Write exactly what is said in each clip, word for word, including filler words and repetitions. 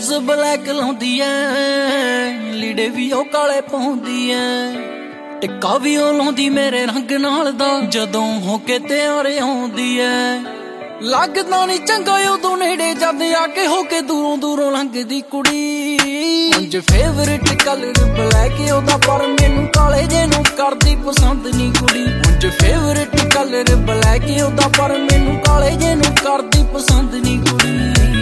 Shoes black ਲਾਉਂਦੀ ਐ, ਲੀੜੇ ਵੀ ਉਹ ਕਾਲੇ ਪਾਉਂਦੀ ਐ, ਟਿੱਕਾ ਵੀ ਉਹ ਲਾਉਂਦੀ ਮੇਰੇ ਰੰਗ ਨਾਲ ਦਾ, ਜਦੋਂ ਹੋ ਕੇ ਤਿਆਰ ਆਉਂਦੀ ਐ। ਲੱਗਦਾ ਨੀ ਚੰਗਾ ਉਦੋਂ ਨੇੜੇ ਜਦ ਆ ਕੇ ਹੋ ਕੇ ਦੂਰੋਂ ਦੂਰੋਂ ਲੰਘਦੀ ਕੁੜੀ। ਉਂਝ ਫੇਵਰੇਟ ਕਲਰ ਬਲੈਕ ਉਹਦਾ, ਪਰ ਮੈਨੂੰ ਕਾਲੇ ਜੇ ਨੂੰ ਕਰਦੀ ਪਸੰਦ ਨੀ ਕੁੜੀ। ਉਂਝ ਫੇਵਰੇਟ ਕਲਰ ਬਲੈਕ ਉਹਦਾ, ਪਰ ਮੈਨੂੰ ਕਾਲੇ ਜੇ ਨੂੰ ਕਰਦੀ ਪਸੰਦ ਨੀ ਕੁੜੀ।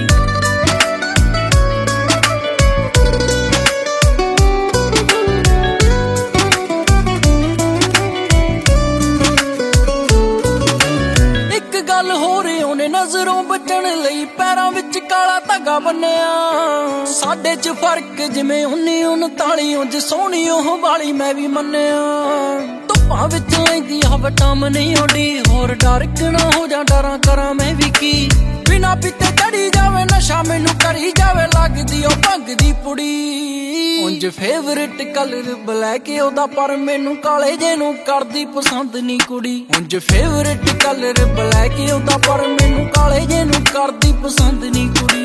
ਗੱਲ ਹੋ ਰਹੀ ਉਹਨੇ ਨਜ਼ਰੋਂ ਬਚਣ ਲਈ ਪੈਰਾਂ ਵਿੱਚ ਕਾਲਾ ਧਾਗਾ ਬੰਨਿਆ। ਸਾਡੇ ਚ ਫਰਕ ਜਿਵੇਂ ਉੱਨੀ ਉਨਤਾਲੀ, ਉਂਝ ਸੋਹਣੀ ਉਹ ਵਾਲੀ ਮੈਂ ਵੀ ਮੰਨਿਆ। ਧੁੱਪਾਂ ਵਿੱਚ ਲੈਂਦੀ ਆ ਵਿਟਾਮਿਨ ਡੀ, ਹੋਰ ਡਾਰਕ ਨਾ ਹੋ ਜਾ ਡਰਾਂ ਕਰਾਂ ਮੈਂ ਵੀ ਕੀ। ਬਿਨਾ ਪੀਤੇ ਚੜੀ ਜਾਵੇ ਨਸ਼ਾ ਮੈਨੂੰ ਕਰੀ ਜਾਵੇ, ਲੱਗਦੀ ਉਹ ਭੰਗ ਦੀ ਪੁੜੀ। ਉਂਝ ਫੇਵਰੇਟ ਕਲਰ ਬਲੈਕ ਉਹਦਾ, ਪਰ ਮੈਨੂੰ ਕਾਲੇ ਜੇ ਨੂੰ ਕਰਦੀ ਪਸੰਦ ਨੀ ਕੁੜੀ। ਉਂਝ ਫੇਵਰੇਟ ਕਲਰ ਬਲੈਕ ਉਹਦਾ, ਪਰ ਮੈਨੂੰ ਕਾਲੇ ਜੇ ਨੂੰ ਕਰਦੀ ਪਸੰਦ ਨੀ ਕੁੜੀ।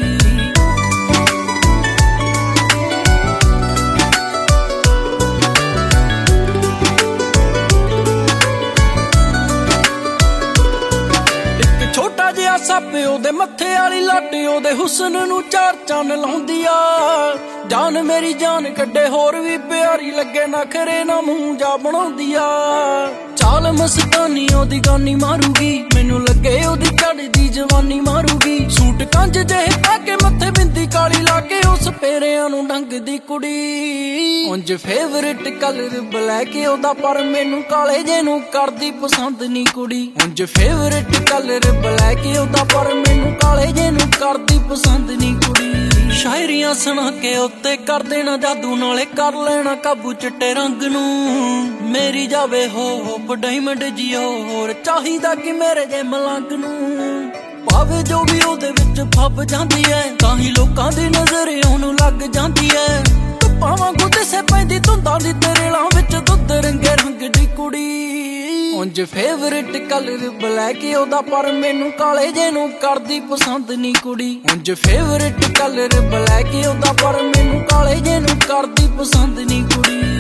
ਛੋਟਾ ਜਿਹਾ ਸੱਪ ਉਹਦੇ ਮੱਥੇ ਵਾਲੀ ਲੱਟ, ਉਹਦੇ ਹੁਸਨ ਨੂੰ ਚਾਰ ਚੰਨ ਲਾਉਂਦੀ ਆ। ਜਾਨ ਮੇਰੀ ਜਾਨ ਕੱਢੇ ਹੋਰ ਵੀ ਪਿਆਰੀ ਲੱਗੇ, ਨਖਰੇ ਨਾ ਮੂੰਹ ਜਾ ਬਣਾਉਂਦੀ ਆ। ਚਾਲ ਮਸਤਾਨੀ ਉਹਦੀ ਗਾਨੀ ਮਾਰੂਗੀ, ਮੈਨੂੰ ਲੱਗੇ ਉਹਦੀ ਚੜ੍ਹਦੀ ਜਵਾਨੀ ਮਾਰੂਗੀ। ਸੂਟ ਕੰਜ ਜਿਹੇ ਪਾ ਕੇ ਮੱਥੇ ਬਿੰਦੀ ਕਾਲੀ ਲਾ ਕੇ, ਉਸ ਪੇਰਿਆਂ ਨੂੰ ਡੰਗਦੀ ਕੁੜੀ। ਉਂਝ ਫੇਵਰੇਟ ਕਲਰ ਬਲੈਕ ਉਹਦਾ, ਪਰ ਮੈਨੂੰ ਕਾਲੇ ਜੇ ਨੂੰ ਕਰਦੀ ਪਸੰਦ ਨੀ ਕੁੜੀ। ਉਂਝ ਫੇਵਰੇਟ ਕਲਰ ਬਲੈਕ ਉਹਦਾ, ਪਰ ਮੈਨੂੰ ਕਾਲੇ ਜੇ ਨੂੰ ਕਰਦੀ ਪਸੰਦ ਨੀ ਕੁੜੀ। ਸ਼ਾਇਰੀਆਂ ਸੁਣਾ ਕੇ ਉੱਤੇ ਕਰ ਦੇਣਾ ਜਾਦੂ, ਨਾਲੇ ਕਰ ਲੈਣਾ ਕਾਬੂ ਚਿੱਟੇ ਰੰਗ ਨੂੰ। ਮੇਰੀ ਜਾਵੇ ਹੋ ਹੋ ਡਾਇਮੰਡ ਜੀਓ, ਹੋਰ ਚਾਹੀਦਾ ਕਿ ਮੇਰੇ ਜੇ ਮਲੰਗ ਨੂੰ। ਭਾਵੇਂ ਜੋ ਵੀ ਉਹਦੇ ਵਿੱਚ ਫੱਬ ਜਾਂਦੀ ਐ, ਤਾਂ ਹੀ ਲੋਕਾਂ ਦੀ ਨਜ਼ਰ ਉਹਨੂੰ ਲੱਗ ਜਾਂਦੀ ਐ। ਧੁੱਪਾਂ ਵਾਂਗੂ ਦਿਸੇ ਪੈਂਦੀ ਧੁੰਦਾਂ ਦੀ ਤਰੇਲਾਂ ਵਿੱਚ, ਦੁੱਧ ਰੰਗੇ ਰੰਗ ਦੀ ਕੁੜੀ। ਉਂਝ ਫੇਵਰੇਟ ਕਲਰ ਬਲੈਕ ਉਹਦਾ, ਪਰ ਮੈਨੂੰ ਕਾਲੇ ਜੇ ਨੂੰ ਕਰਦੀ ਪਸੰਦ ਨੀ ਕੁੜੀ। ਉਂਝ ਫੇਵਰੇਟ ਕਲਰ ਬਲੈਕ ਉਹਦਾ, ਪਰ ਮੈਨੂੰ ਕਾਲੇ ਜੇ ਨੂੰ ਕਰਦੀ ਪਸੰਦ ਨੀ ਕੁੜੀ।